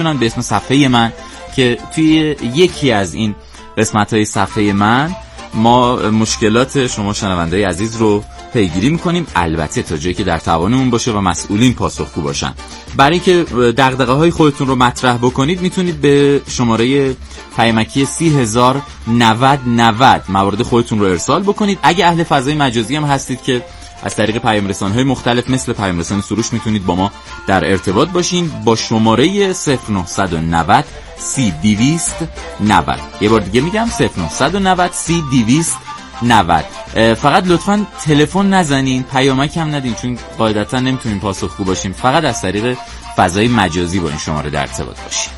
به اسم صفحه من که توی یکی از این قسمت‌های صفحه من ما مشکلات شما شنونده‌های عزیز رو پیگیری می‌کنیم، البته تا جایی که در توانمون باشه و مسئولین پاسخگو باشن. برای اینکه دغدغه‌های خودتون رو مطرح بکنید میتونید به شماره پیامکی 309090 موارد خودتون رو ارسال بکنید. اگه اهل فضای مجازی هم هستید که از طریق پیام رسانه‌های مختلف مثل پیام رسانی سروش میتونید با ما در ارتباط باشین با شماره 0990 3290. یه بار دیگه میگم 0990 3290. فقط لطفاً تلفن نزنین، پیامک هم ندین، چون قاعدتاً نمیتونیم پاسخگو باشیم. فقط از طریق فضای مجازی با این شماره در ارتباط باشین.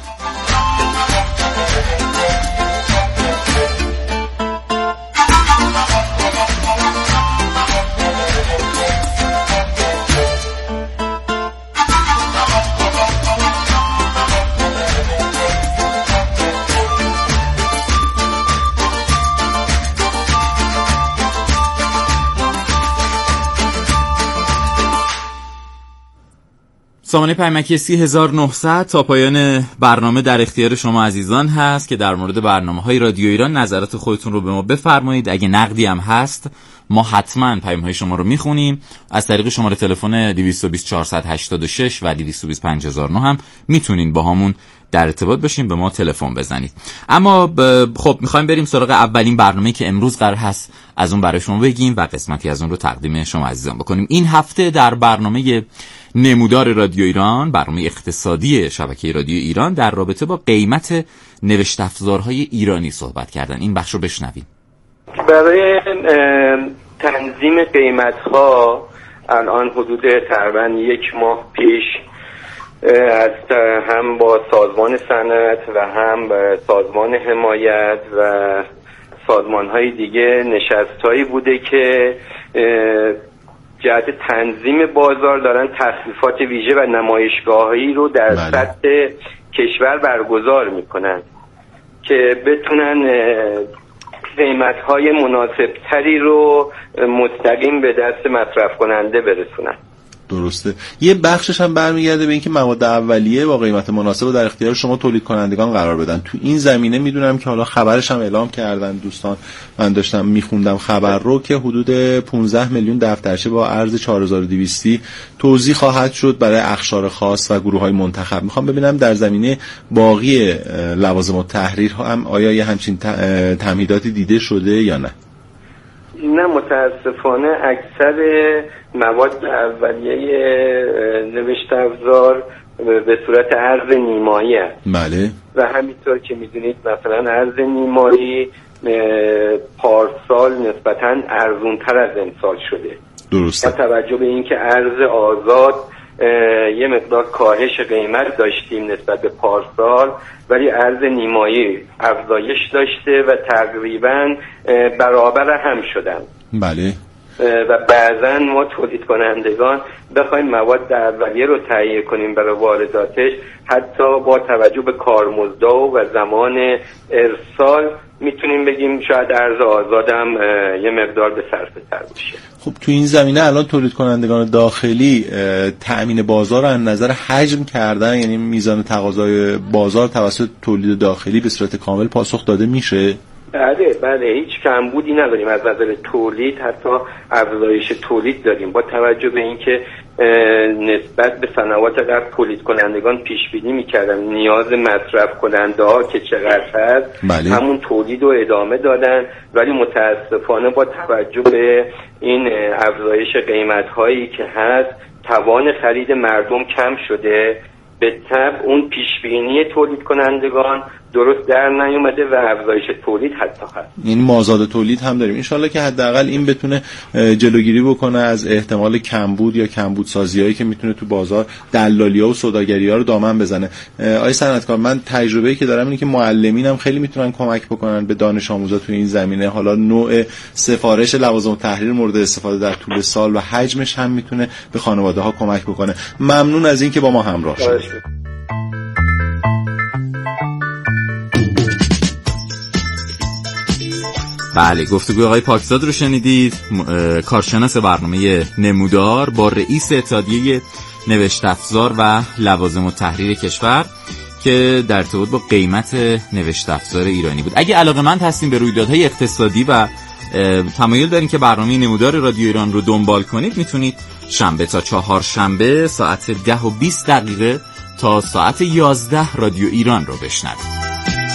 سامانه پیامکی 3900 تا پایان برنامه در اختیار شما عزیزان هست که در مورد برنامه‌های رادیو ایران نظرات خودتون رو به ما بفرمایید. اگه نقدی هم هست ما حتما پیام‌های شما رو میخونیم. از طریق شماره تلفن 220 486 و 220 5009 هم میتونین با همون در ارتباط باشین، به ما تلفن بزنید. اما خب میخوایم بریم سراغ اولین برنامه‌ای که امروز قرار هست از اون برای شما بگیم و قسمتی از اون رو تقدیم شما عزیزان بکنیم. این هفته در برنامه نمودار رادیو ایران، برنامه اقتصادی شبکه رادیو ایران، در رابطه با قیمت نوشت افزارهای ایرانی صحبت کردن. این بخش رو بشنویم. برای تنظیم قیمت‌ها الان حدود تقریباً 1 ماه پیش از هم با سازمان صنعت و هم سازمان حمایت و سازمان‌های دیگه نشست‌هایی بوده که جهت تنظیم بازار دارن تخفیفات ویژه و نمایشگاهی رو در سطح کشور برگزار میکنن که بتونن قیمت‌های مناسب‌تری رو مستقیم به دست مصرف کننده برسونن. درسته. یه بخشش هم برمیگرده به اینکه مواد اولیه با قیمت مناسب در اختیار شما تولید کنندگان قرار بدن. تو این زمینه میدونم که حالا خبرش هم اعلام کردن دوستان، من داشتم میخوندم خبر رو که حدود 15 میلیون دفترچه با ارز 4200 توزیع خواهد شد برای اقشار خاص و گروه‌های منتخب. میخوام ببینم در زمینه باقی لوازم التحریر هم آیا یه همچین تمهیداتی دیده شده یا نه؟ نه، متاسفانه اکثر مواد اولیه نوشت افزار به صورت ارز نیمایی است. بله. و همینطور که میدونید مثلا ارز نیمایی پارسال نسبتاً ارزونتر از امسال شده. درسته. با توجه به اینکه ارز آزاد یه مقدار کاهش قیمت داشتیم نسبت به پارسال، ولی ارز نیمایی افزایش داشته و تقریباً برابر هم شدن. بله. و بعضا ما تولید کنندگان بخوایم مواد اولیه رو تهیه کنیم برای وارداتش، حتی با توجه به کارمزدها و زمان ارسال میتونیم بگیم شاید ارز آزادم یه مقدار به صرفه تر باشه. خب تو این زمینه الان تولید کنندگان داخلی تأمین بازار رو از نظر حجم کردن، یعنی میزان تقاضای بازار توسط تولید داخلی به صورت کامل پاسخ داده میشه؟ بله، هیچ کمبودی نداریم از نظر تولید، حتی افزایش تولید داریم با توجه به اینکه نسبت به سنوات قبل تولید کنندگان پیش بینی می‌کردن نیاز مصرف کننده ها که چقدر هست. بله. همون تولید رو ادامه دادن، ولی متاسفانه با توجه به این افزایش قیمت هایی که هست توان خرید مردم کم شده، به طبع اون پیش بینی تولید کنندگان درست در نیومده و افزایش تولید حتی هست. این مازاد تولید هم داریم. انشالله که حداقل این بتونه جلوگیری بکنه از احتمال کمبود یا کمبود سازیایی که میتونه تو بازار دلالیا و سوداگری‌ها رو دامن بزنه. آقای صنعتکار، من تجربه‌ای که دارم اینه که معلمینم خیلی میتونن کمک بکنن به دانش آموزا تو این زمینه. حالا نوع سفارش لوازم تحریر مورد استفاده در طول سال و حجمش هم میتونه به خانواده‌ها کمک بکنه. ممنون از اینکه با ما همراه شدید. بله، گفتگوی آقای پاکزاد رو شنیدید، کارشناس برنامه نمودار با رئیس اتحادیه نوشت افزار و لوازم التحریر کشور که در ارتباط با قیمت نوشت افزار ایرانی بود. اگه علاقه‌مند هستین به رویدادهای اقتصادی و تمایل دارین که برنامه نمودار رادیو ایران رو دنبال کنید، میتونید شنبه تا چهارشنبه ساعت 10:20 تا ساعت 11 رادیو ایران رو بشنوید.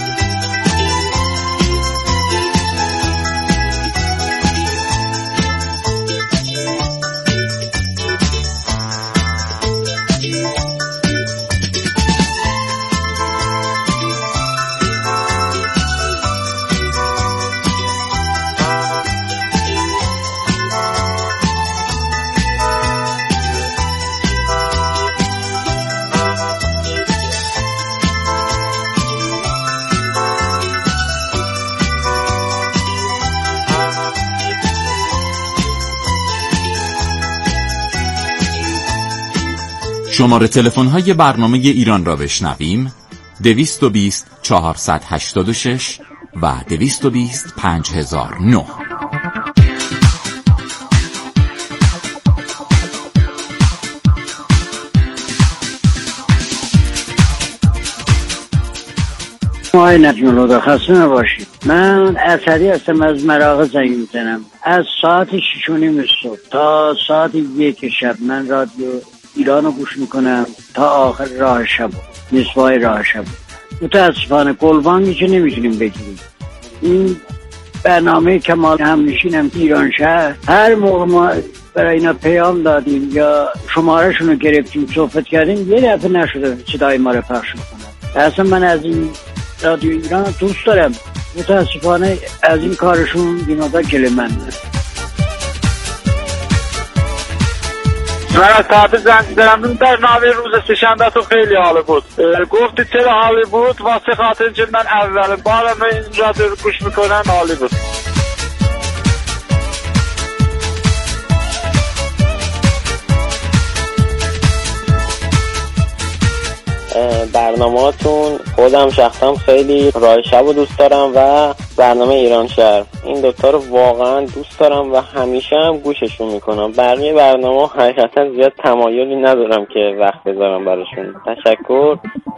شماره تلفن‌های برنامه ایران را بشنویم 220 486 و 220 5009. آقای نجم‌الهدی خسته نباشید. من اسدی هستم، از مراغه زنگ میزنم. از ساعت 6:30 صبح تا ساعت 1 شب من رادیو ایران رو گوش میکنم تا آخر راه شب، نصفای راه شب. متاسفانه گلبانگی که نمیتونیم بگیریم. این برنامه کمال همنشینم ایران شهر، هر موقع ما برای اینا پیام دادیم یا شمارهشون رو گرفتیم صحبت کردیم، یه دفعه نشده صدای ما رو پخش کنن. اصلا من از این رادیو ایران دوست دارم، متاسفانه از این کارشون بیمادا گله‌مندم. من از طرف زنگ زدم در نامه روز سه‌شنبه تو خیلی حال بود. گفتی چرا حالی بود؟ واسه خاطر که من اول بارم این رادیو رو گوش میکنم حالی بود. برنامه‌تون خودم شخصا خیلی راه شب رو دوست دارم و برنامه ایران شهر، این دوتا رو واقعا دوست دارم و همیشه هم گوششون میکنم. بقیه برنامه حقیقتا زیاد تمایلی ندارم که وقت بذارم براشون. تشکر.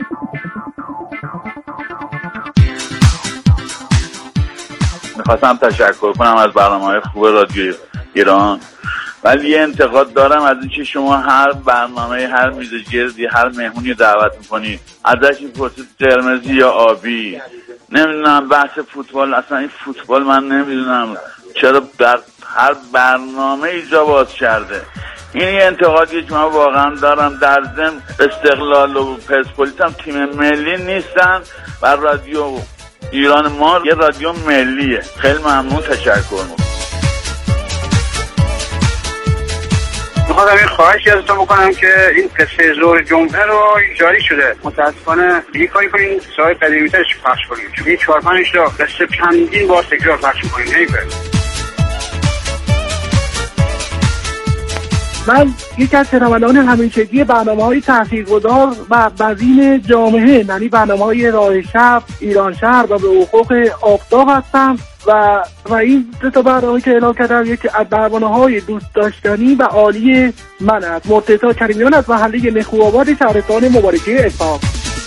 میخواستم تشکر کنم از برنامه‌های خوب رادیو ایران، ولی یه انتقاد دارم از اینکه شما هر برنامه، هر میز گردی، هر مهمونی دعوت میکنید ازش میپرسید قرمزی یا آبی. نمیدونم بحث فوتبال، اصلا این فوتبال من نمیدونم چرا در هر برنامه ایجا باز کرده. این یه انتقادی که من واقعا دارم. در ضمن استقلال و پرسپولیس هم تیم ملی نیستن و رادیو ایران ما یه رادیو ملیه. خیلی ممنون، تشکر میکنم. میخوام این خواهشی ازتون بکنم که این قصه ظهر جمعه رو جاری شده، متاسفانه یه کاری کنین ساعت قدیمی‌ترش پخش کنین، چون این 4-5 تا قصه چندین بار تکرار پخش می‌کنین. من یک از شنوندگان همیشگی برنامه‌های تاثیرگذار و بزین جامعه، یعنی برنامه‌های راه شب، ایران شهر و به حقوق آفتاب هستم و این سه تا برنامه که اعلام کردم یکی از برنامه‌های دوست داشتنی و عالی من است. مرتضی کریمیان از محله نخوآباد شهرستان مبارکه اصفهان.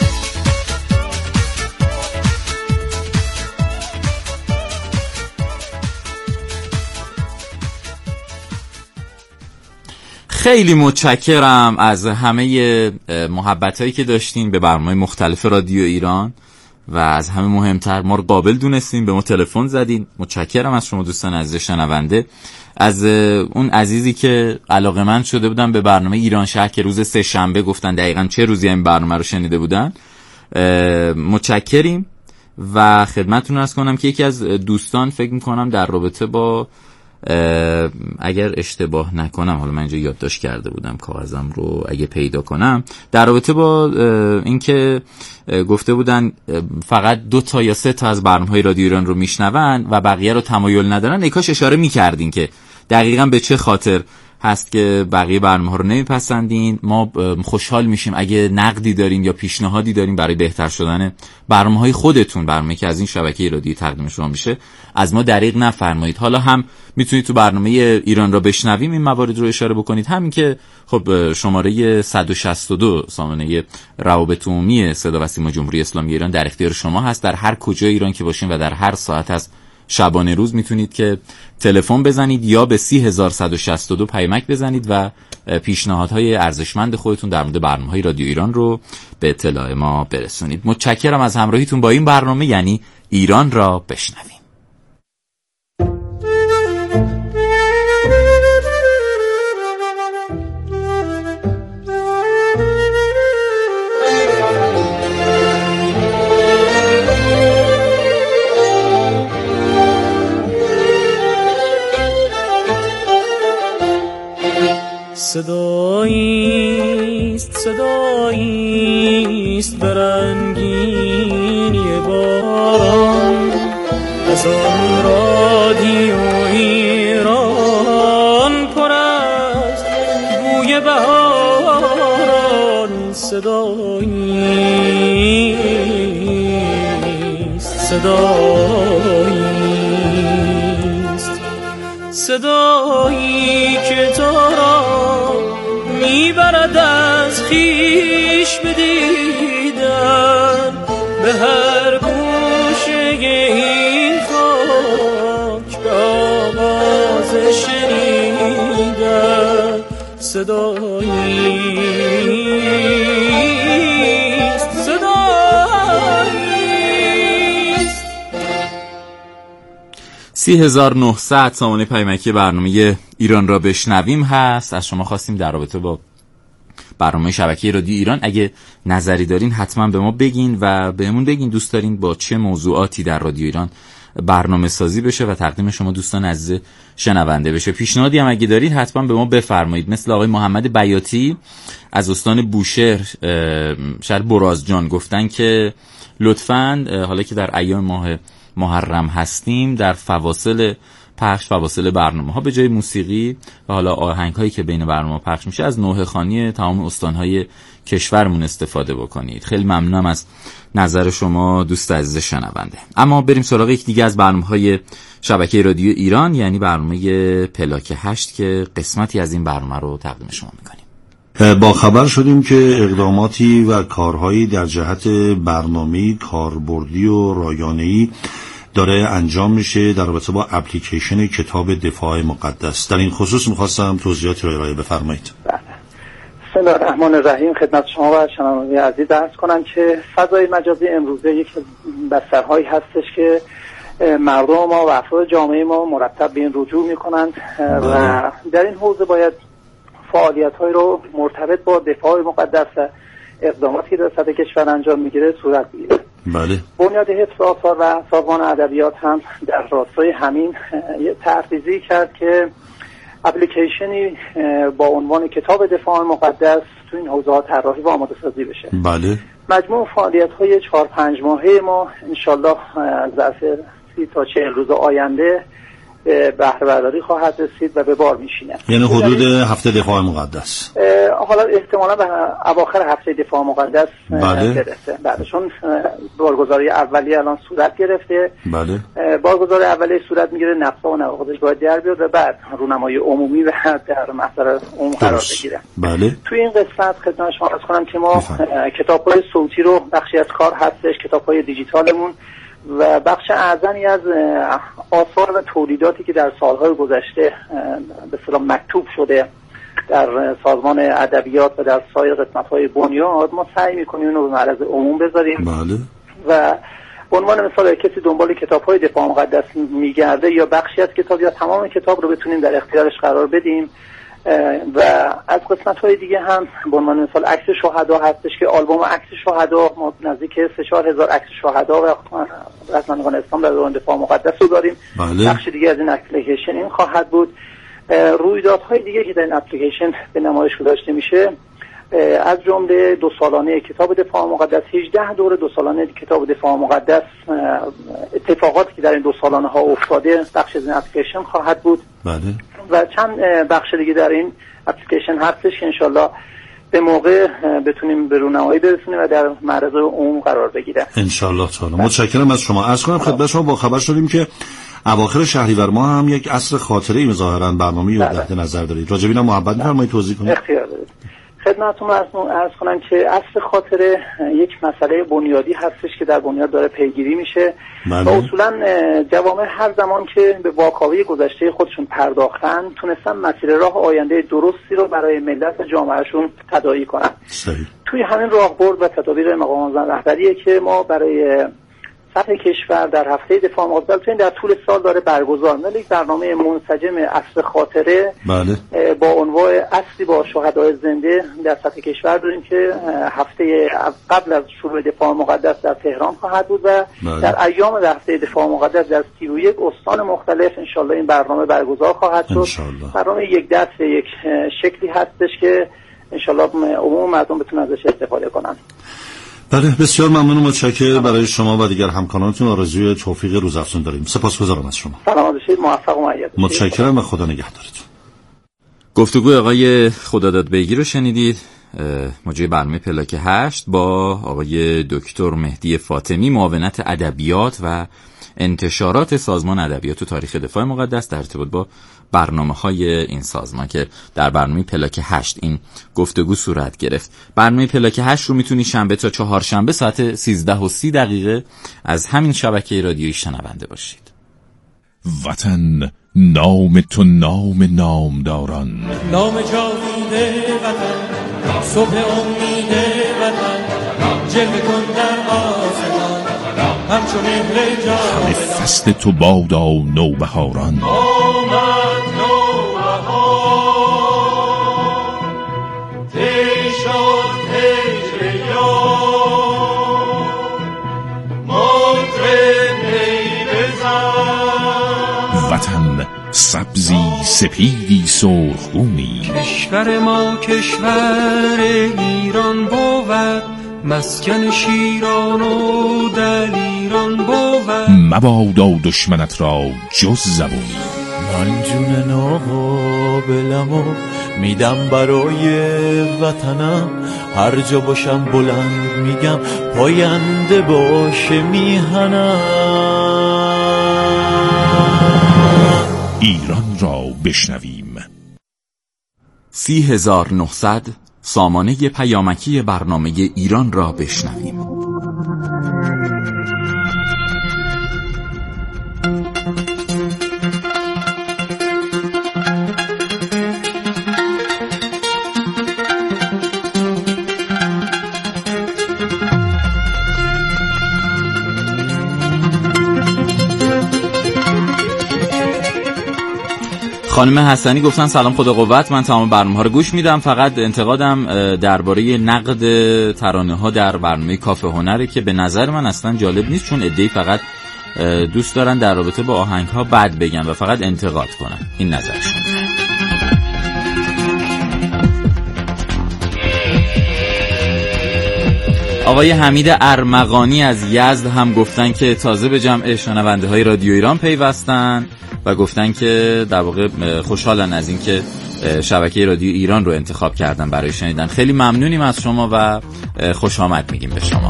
خیلی متشکرم از همه محبتایی که داشتین به برنامه مختلف رادیو ایران و از همه مهمتر ما رو قابل دونستین، به ما تلفن زدین. متشکرم از شما دوستان عزیز شنونده، از اون عزیزی که علاقه‌مند شده بودن به برنامه ایران شهر که روز سه‌شنبه گفتن دقیقاً چه روزی این برنامه رو شنیده بودن. متشکریم و خدمتتون عرض کنم که یکی از دوستان فکر می‌کنم در رابطه با اگر اشتباه نکنم، حالا من اینجا یادداشت کرده بودم کاغذم رو اگه پیدا کنم، در رابطه با اینکه گفته بودن فقط 2 تا یا 3 تا از برنامه‌های رادیو ایران رو میشنون و بقیه رو تمایل ندارن، کاش اشاره میکردین که دقیقاً به چه خاطر هست که بقیه برنامه‌ها رو نمیپسندین. ما خوشحال میشیم اگه نقدی دارین یا پیشنهادی دارین برای بهتر شدن برنامه‌های خودتون، برنامه‌ای که از این شبکه رادیویی تقدیم شما میشه، از ما دریغ نفرمایید. حالا هم میتونید تو برنامه ایران را بشنویم این موارد رو اشاره بکنید، همین که خب شماره 162 سامانه روابط عمومی صدا و سیما جمهوری اسلامی ایران در اختیار شما هست. در هر کجای ایران که باشین و در هر ساعت از شبانه روز میتونید که تلفن بزنید یا به 30162 پیامک بزنید و پیشنهادهای ارزشمند خودتون در مورد برنامه‌های رادیو ایران رو به اطلاع ما برسونید. متشکرم از همراهیتون با این برنامه، یعنی ایران را بشنویم. صداییست برنگینی باران از آن رادیو ایران پر است بوی بهاران. صدایی که تو را میبرد از خویش بدیدن به هر گوشه این خاک، به آواز شنیدن صداییست. 3900 سامانه پیامکی برنامه ایران را بشنویم هست. از شما خواستیم در رابطه با برنامه شبکه رادیو ایران اگه نظری دارین حتما به ما بگین و بهمون بگین دوست دارین با چه موضوعاتی در رادیو ایران برنامه سازی بشه و تقدیم شما دوستان عزیز شنونده بشه. پیشنهادی هم اگه دارید حتما به ما بفرمایید. مثل آقای محمد بیاتی از استان بوشهر شهر برازجان گفتن که لطفاً حالا که در ایام ماه محرم هستیم در فواصل برنامه ها به جای موسیقی و حالا آهنگ هایی که بین برنامه پخش میشه از نوحه خوانی تمام استان های کشورمون استفاده بکنید. خیلی ممنونم از نظر شما دوست عزیز شنونده. اما بریم سراغ یک دیگه از برنامه های شبکه رادیو ایران، یعنی برنامه پلاک 8 که قسمتی از این برنامه رو تقدیم شما میکنیم. با خبر شدیم که اقداماتی و کارهایی در جهت برنامه‌ای کاربردی و رایانه‌ای داره انجام میشه در رابطه با اپلیکیشن کتاب دفاع مقدس. در این خصوص میخواستم توضیحاتی رو ارائه بفرمایید. بسم الله الرحمن الرحیم. خدمت شما و شنوندگان عزیز عرض کنم که فضای مجازی امروزه یک بسترهایی هستش که مردم ما و افراد جامعه ما مرتب به این رجوع میکنند و در این حوزه باید فعالیت‌هایی رو مرتبط با دفاع مقدس و اقداماتی که در سطح کشور انجام میگیره صورت میگیره. بله. بنیاد حفظ آثار و سازمان ادبیات هم در راستای همین یه تحقیقی کرد که اپلیکیشنی با عنوان کتاب دفاع مقدس تو این حوزه ها طراحی و آماده سازی بشه. بله. مجموع فعالیت‌های 4-5 ماهه ما انشالله ظرف 30 تا 40 روز آینده بهره برداری خواهد رسید و به بار میشینه. یعنی حدود هفته دفاع مقدس. حالا احتمالا به اواخر هفته دفاع مقدس برسه. بله، چون بارگذاری اولیه الان صورت گرفته. بله. بارگذاری اولیه صورت میگیره، نقصا و نواقصش باید در بیاد و بعد رونمایی عمومی و در محضر عموم قرار بگیره. بله. توی این قسمت خدمت شما عرض کنم که ما کتاب‌های صوتی رو بخشی از کار هستش، کتاب‌های دیجیتالمون و بخش اعظمی از آثار و تولیداتی که در سالهای گذشته به اصطلاح مکتوب شده در سازمان ادبیات و در سایر قسمت‌های بنیاد ما سعی می‌کنیم اون رو به معرض عموم بذاریم. بله. و به عنوان مثال کسی دنبال کتاب‌های دفاع مقدس میگرده یا بخشی از کتاب یا تمام کتاب رو بتونیم در اختیارش قرار بدیم. و از قسمت‌های دیگه هم به عنوان مثال عکس شهدا هستش که آلبوم عکس شهدا ما نزدیک 3-4 هزار عکس شهدا و رهبران اسلام در دوران دفاع مقدس رو داریم. بله. بخش دیگه از این اپلیکیشن این خواهد بود. رویدادهای دیگه که در این اپلیکیشن به نمایش گذاشته میشه از جمله 2 سالانه کتاب دفاع مقدس، 18 دوره 2 سالانه کتاب دفاع مقدس، اتفاقاتی که در این 2 سالانه ها افتاده بخش از این اپلیکیشن خواهد بود. بله. و چند بخش دیگه در این اپلیکیشن هستش که انشالله به موقع بتونیم به رونمایی برسونیم و در معرض عموم قرار بگیره انشالله تعالی. متشکرم از شما. عرض کنم خدمت شما با خبر شدیم که اواخر شهریور ماه هم یک عصر خاطره‌ای ظاهراً برنامه‌ای رو در نظر دارید. راجع به اینا محبت می‌فرمایید توضیح کنید. اختیار دارید. خدمتتون عرض کنم که عصر خاطره یک مسئله بنیادی هستش که در بنیاد داره پیگیری میشه و اصولا جوامع هر زمان که به واکاوی گذشته خودشون پرداختن تونستن مسیر راه آینده درستی رو برای ملت و جامعهشون تداعی کنن. صحیح. توی همین راهبرد و تدابیر مقام معظم رهبریه که ما برای سطح کشور در هفته دفاع مقابل در طول سال داره برگزار میشه یک برنامه منسجم عصر خاطره با عنوان عصری با شهدای زنده در سطح کشور داریم که هفته قبل از شروع دفاع مقدس در تهران خواهد بود و در ایام هفته دفاع مقدس در 31 استان مختلف انشالله این برنامه برگزار خواهد شد. برنامه یک دست یک شکلی هستش که انشالله عموم مردم بتونن ازش استفاده کنن. بله بسیار ممنون و متشکرم. برای شما و دیگر همکارانتون آرزوی توفیق روزافزون داریم. سپاسگزارم از شما. سلامت باشید، موفق و مؤید. متشکرم و خدا نگهدارتون. گفتگوی آقای خداداد بیگی رو شنیدید، مجری برنامه پلاک 8 با آقای دکتر مهدی فاطمی، معاونت ادبیات و انتشارات سازمان ادبیات و تاریخ دفاع مقدس در ارتباط با برنامه‌های این سازمان که در برنامه پلاک 8 این گفتگو صورت گرفت. برنامه پلاک 8 رو میتونی شنبه تا چهارشنبه ساعت 13:30 از همین شبکه رادیویی شنونده باشید. وطن نام تو نام نامداران، نام جاوید وطن، صبح امید وطن، جلوه کن در آسمان همچون مهر جان، همه فصل تو بادا نوبهاران. آمد نوبهار تی شد هجر یار، مطرب نی بزن. وطن سبزی سپیدی سرخگونی، کشور ما کشور ایران بود، مسکن شیران و دلیران بود. مبادا دشمنت را جز زبونی، من جون ناقابلمو میدم برای وطنم، هر جا باشم بلند میگم پاینده باشه میهنم. ایران را بشنویم. 30900 سامانه پیامکی برنامه ایران را بشنویم. خانم حسنی گفتن سلام خدا قوت، من تمام برنامه ها رو گوش میدم، فقط انتقادم درباره نقد ترانه ها در برنامه کافه هنره که به نظر من اصلا جالب نیست، چون عده‌ای فقط دوست دارن در رابطه با آهنگ ها بد بگن و فقط انتقاد کنن. این نظرشون. آقای حمید ارمغانی از یزد هم گفتن که تازه به جمع شنونده های رادیو ایران پیوستن و گفتن که در واقع خوشحالن از این که شبکه رادیو ایران رو انتخاب کردن برای شنیدن. خیلی ممنونیم از شما و خوش آمد میگیم به شما.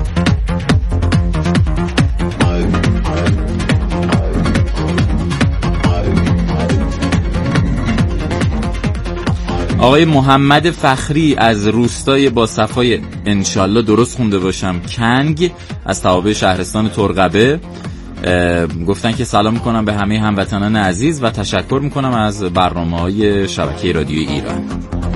آقای محمد فخری از روستای با صفای انشالله درست خونده باشم کنگ از توابع شهرستان ترقبه گفتن که سلام میکنم به همه هموطنان عزیز و تشکر میکنم از برنامه‌های شبکه رادیو ایران.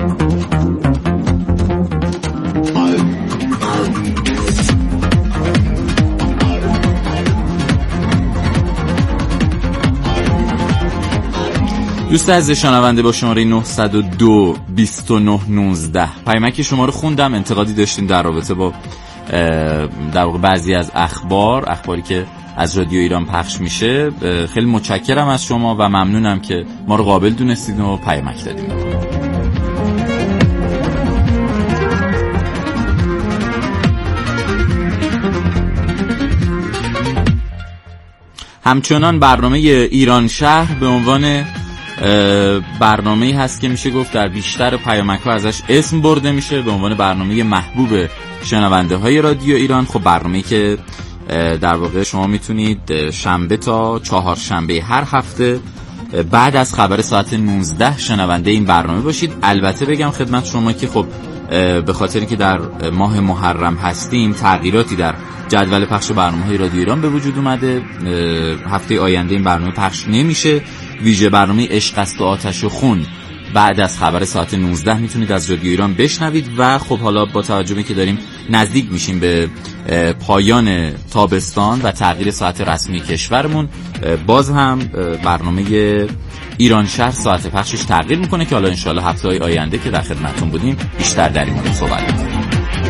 دوست عزیز شنونده با شماره 902 29 19 پیامک شما رو خوندم، انتقادی داشتین در رابطه با در واقع بعضی از اخباری که از رادیو ایران پخش میشه. خیلی متشکرم از شما و ممنونم که ما رو قابل دونستید و پیامک دادید. همچنان برنامه ایران شهر به عنوان برنامه‌ای هست که میشه گفت در بیشتر پیامک‌ها ازش اسم برده میشه به عنوان برنامه محبوب شنونده‌های رادیو ایران. خب برنامه‌ای که در واقع شما میتونید شنبه تا چهارشنبه هر هفته بعد از خبر ساعت 19 شنونده این برنامه باشید. البته بگم خدمت شما که خب به خاطر اینکه در ماه محرم هستیم تغییراتی در جدول پخش برنامه‌های رادیو ایران به وجود اومده. هفته آینده این برنامه پخش نمیشه. ویژه برنامه عشق است و آتش و خون بعد از خبر ساعت 19 میتونید از رادیو ایران بشنوید. و خب حالا با توجه به که داریم نزدیک میشیم به پایان تابستان و تغییر ساعت رسمی کشورمون، باز هم برنامه ایران شهر ساعت پخشش تغییر میکنه که حالا انشالله هفته‌های آینده که در خدمتتون بودیم بیشتر در این مورد صحبت می‌کنیم.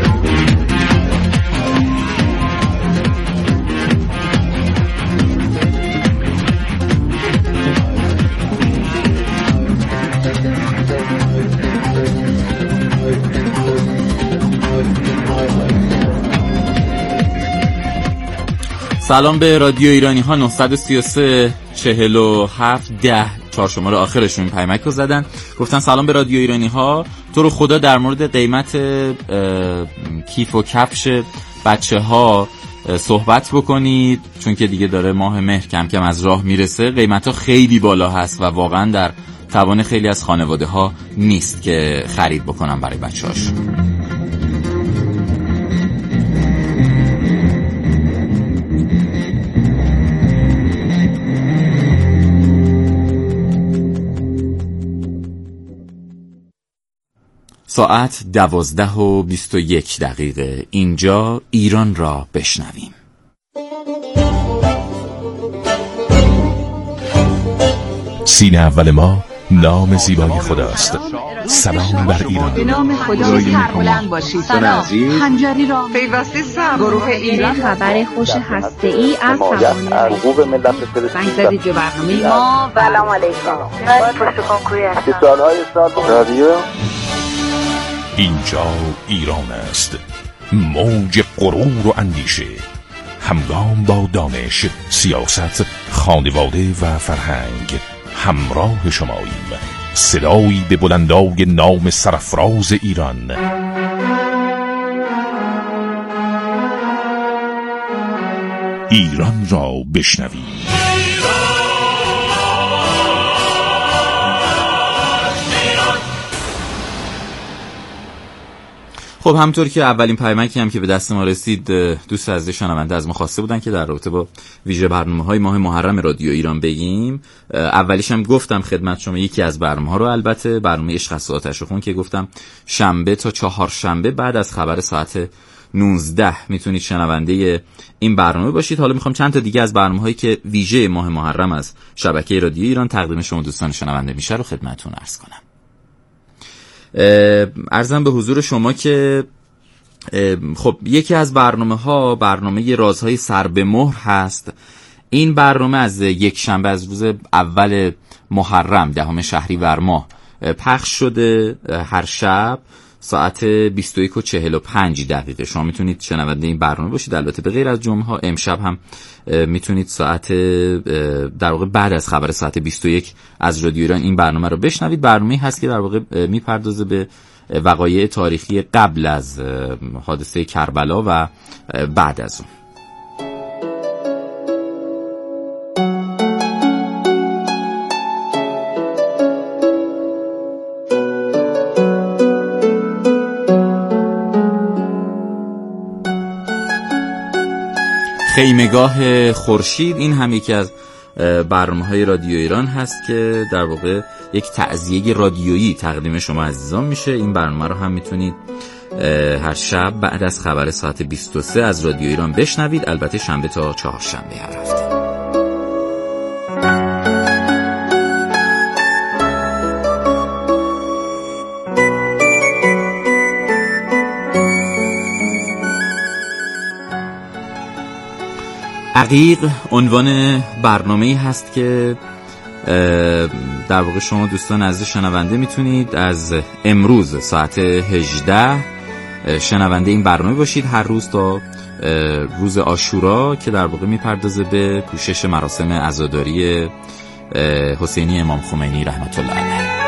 سلام به رادیو ایرانی ها. 933 47 10 4 شماره آخرشون پیامک رو زدن، گفتن سلام به رادیو ایرانی ها، تو رو خدا در مورد قیمت کیف و کفش بچه ها صحبت بکنید، چون که دیگه داره ماه مهر کم کم از راه میرسه. قیمت ها خیلی بالا هست و واقعا در توان خیلی از خانواده ها نیست که خرید بکنن برای بچه هاش. ساعت 12:21 اینجا ایران را بشنویم. سینه اول ما نام زیبای خداست. سلام بر ایران. به نام خدا سربلند باشید. سلام خنجری را پیوسته سر گروه ایران خبر خوش هسته‌ای از سوانح ارغوب ملت فلسطین. زنگ زدید به برنامه ما. سلام علیکم. من پشت کنکوری هستم. سالهای سال رادیو اینجا ایران است. موج غرور و اندیشه، همگام با دانش، سیاست، خانواده و فرهنگ همراه شماییم. صدایی به بلندای نام سرافراز ایران. ایران را بشنویم. خب همطور که اولین پیامکی هم که به دست ما رسید دوست عزیز شنونده از ما خواسته بودن که در رابطه با ویژه برنامه‌های ماه محرم رادیو ایران بگیم. اولیش هم گفتم خدمت شما یکی از برنامه‌ها رو، البته برنامه عشق است و آتش و خون که گفتم شنبه تا چهارشنبه بعد از خبر ساعت 19 میتونید شنونده این برنامه باشید. حالا میخوام چند تا دیگه از برنامه‌هایی که ویژه ماه محرم از شبکه رادیو ایران تقدیم شما دوستان شنونده میشه رو خدمتتون عرض کنم. عرضم به حضور شما که خب یکی از برنامه‌ها برنامه رازهای سر به مهر هست. این برنامه از یک شنبه از روز اول محرم 10 شهریور ماه پخش شده. هر شب ساعت 21:45 شما میتونید شنونده این برنامه باشید. البته به غیر از جمعه ها امشب هم میتونید ساعت در واقع بعد از خبر ساعت 21 از رادیو ایران این برنامه رو بشنوید. برنامه‌ای هست که در واقع میپردازه به وقایع تاریخی قبل از حادثه کربلا و بعد از اون. خیمگاه خورشید این هم یکی از برنامه‌های رادیو ایران هست که در واقع یک تعزیه رادیویی تقدیم شما عزیزان میشه. این برنامه رو هم میتونید هر شب بعد از خبر ساعت 23 از رادیو ایران بشنوید، البته شنبه تا چهارشنبه هر هفته. عقیق عنوان برنامه‌ای هست که در واقع شما دوستان عزیز شنونده میتونید از امروز ساعت 18 شنونده این برنامه باشید، هر روز تا روز عاشورا که در واقع میپردازه به پوشش مراسم عزاداری حسینی امام خمینی رحمت الله علیه.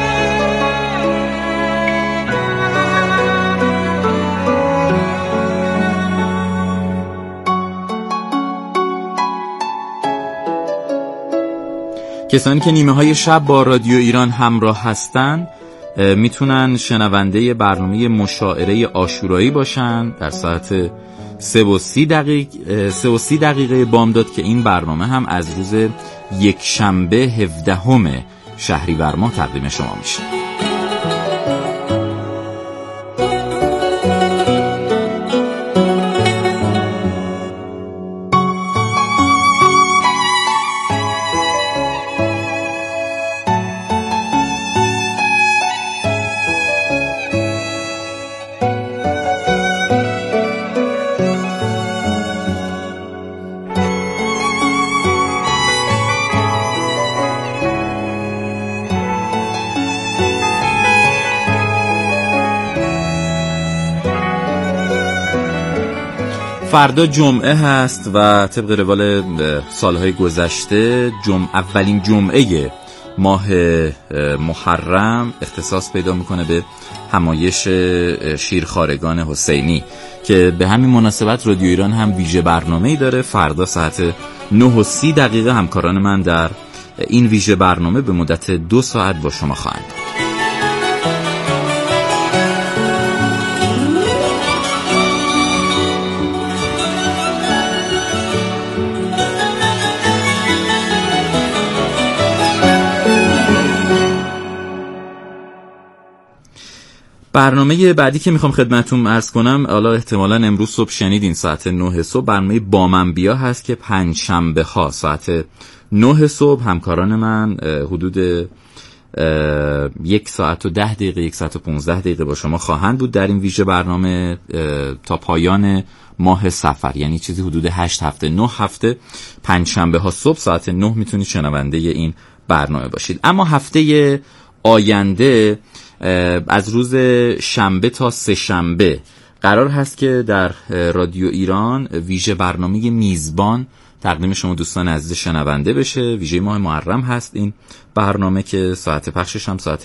کسانی که نیمه های شب با رادیو ایران همراه هستن میتونن شنونده برنامه مشاعره عاشورایی باشن در ساعت 3:30 دقیقه بامداد که این برنامه هم از روز یکشنبه 17 شهریور ماه تقدیم شما میشه. فردا جمعه هست و طبق روال سالهای گذشته اولین جمعه ماه محرم اختصاص پیدا میکنه به همایش شیرخوارگان حسینی که به همین مناسبت رادیو ایران هم ویژه برنامه‌ای داره. فردا ساعت 9:30 دقیقه همکاران من در این ویژه برنامه به مدت 2 ساعت با شما خواهند. برنامه بعدی که میخوام خدمتتون عرض کنم، حالا احتمالاً امروز صبح شنیدین ساعت 9 صبح برنامه بامنبیا هست که 5 شنبه ها ساعت 9 صبح همکاران من حدود 1 ساعت و 10 دقیقه 1 ساعت و 15 دقیقه با شما خواهند بود در این ویژه برنامه تا پایان ماه صفر، یعنی چیزی حدود 8 هفته 9 هفته 5 شنبه ها صبح ساعت 9 میتونید شنونده این برنامه باشید. اما هفته آینده از روز شنبه تا سه شنبه قرار هست که در رادیو ایران ویژه برنامه میزبان تقدیم شما دوستان عزیز شنونده بشه. ویژه ماه محرم هست این برنامه که ساعت پخشش هم ساعت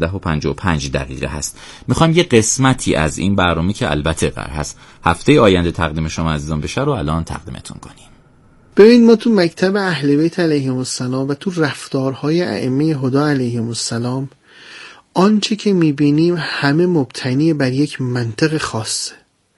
11:55 دقیقه هست. میخوایم یه قسمتی از این برنامه که البته قرار هست هفته آینده تقدیم شما عزیزان بشه رو الان تقدیمتون کنیم. ببین، ما تو مکتب اهل بیت علیهم السلام و تو رفتارهای ائمه هدی علیهم السلام آنچه که میبینیم همه مبتنی بر یک منطق خاصه.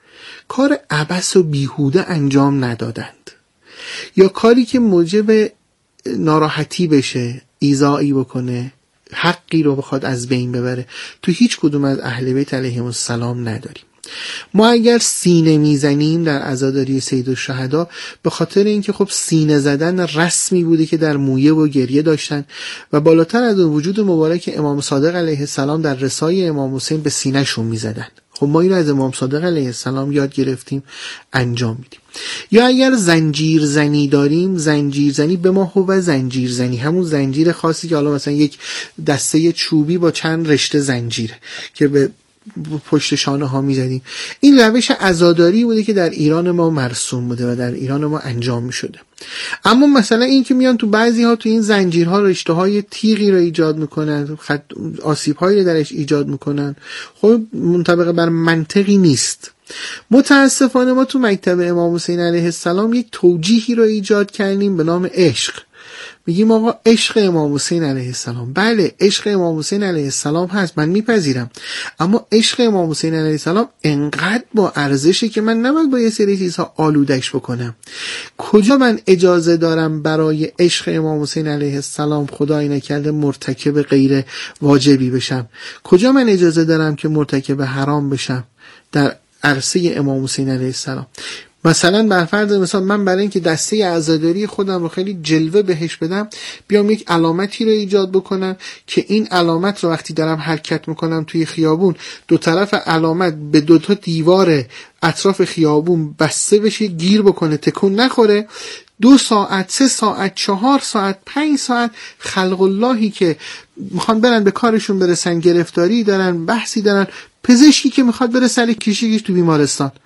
کار عبث و بیهوده انجام ندادند، یا کاری که موجب ناراحتی بشه، ایذایی بکنه، حقی رو بخواد از بین ببره، تو هیچ کدوم از اهل بیت علیهم السلام نداریم. ما اگر سینه میزنیم در عزاداری سید الشهدا به خاطر اینکه خب سینه زدن رسمی بوده که در مویه و گریه داشتن و بالاتر از اون وجود مبارک امام صادق علیه السلام در رسای امام حسین به سینه شون میزدن. خب ما این رو از امام صادق علیه السلام یاد گرفتیم، انجام میدیم. یا اگر زنجیر زنی داریم، زنجیر زنی به ما هو زنجیر زنی، همون زنجیر خاصی که حالا مثلا یک دسته چوبی با چند رشته زنجیره که به پشت شانه ها می زدیم. این روش عزاداری بوده که در ایران ما مرسوم بوده و در ایران ما انجام می شده. اما مثلا این که میان تو بعضی ها تو این زنجیرها رشته های تیغی رو ایجاد میکنن، آسیب هایی درش ایجاد میکنن، خب منطبق بر منطقی نیست. متاسفانه ما تو مکتب امام حسین علیه السلام یک توجیهی رو ایجاد کردیم به نام عشق. میگیم آقا عشق امام حسین علیه السلام، بله عشق امام حسین علیه السلام هست، من میپذیرم، اما عشق امام حسین علیه السلام انقدر با ارزشه که من نباید با یه سری چیزها آلودش بکنم. کجا من اجازه دارم برای عشق امام حسین علیه السلام خدای نکرده مرتکب غیر واجبی بشم؟ کجا من اجازه دارم که مرتکب حرام بشم در عرصه امام حسین علیه السلام؟ مثلا بر فرض مثال من برای اینکه دسته عزاداری خودم رو خیلی جلوه بهش بدم، بیام یک علامتی رو ایجاد بکنم که این علامت رو وقتی دارم حرکت میکنم توی خیابون، دو طرف علامت به 2 دیوار اطراف خیابون بسته بشه، گیر بکنه، تکون نخوره. 2 ساعت 3 ساعت 4 ساعت 5 ساعت خلق اللهی که میخوان برن به کارشون برسن، گرفتاری دارن، بحثی دارن، پزشکی که میخواد بره سر کشیش تو بیمارستان،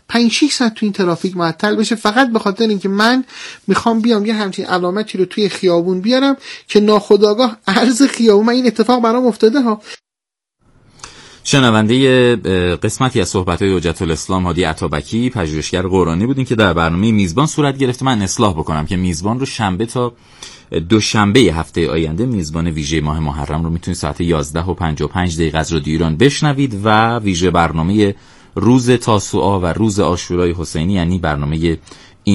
5-6 ساعت تو این ترافیک معطل بشه فقط به خاطر اینکه من میخوام بیام یه همچین علامتی رو توی خیابون بیارم که ناخودآگاه عرض خیابون من این اتفاق برام افتاده ها. شنونده قسمتی از صحبت‌های حجت الاسلام هادی عطابکی پژوهشگر قرآنی بودین که در برنامه میزبان صورت گرفته. من اصلاح بکنم که میزبان رو شنبه تا دوشنبه هفته آینده میزبان ویژه ماه محرم رو میتونید ساعت 11:55 از رادیو ایران بشنوید و ویژه برنامه روز تاسوعا و روز عاشورای حسینی یعنی برنامه